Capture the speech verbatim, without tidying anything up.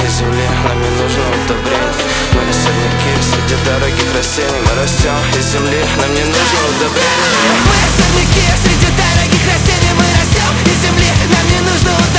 из земли, нам не нужно удобрение. Мы сорняки среди дорогих растений. Мы растем из земли, нам не нужно удобрение. Мы сорняки среди дорогих растений. Мы растем из земли, нам не нужно удобрение.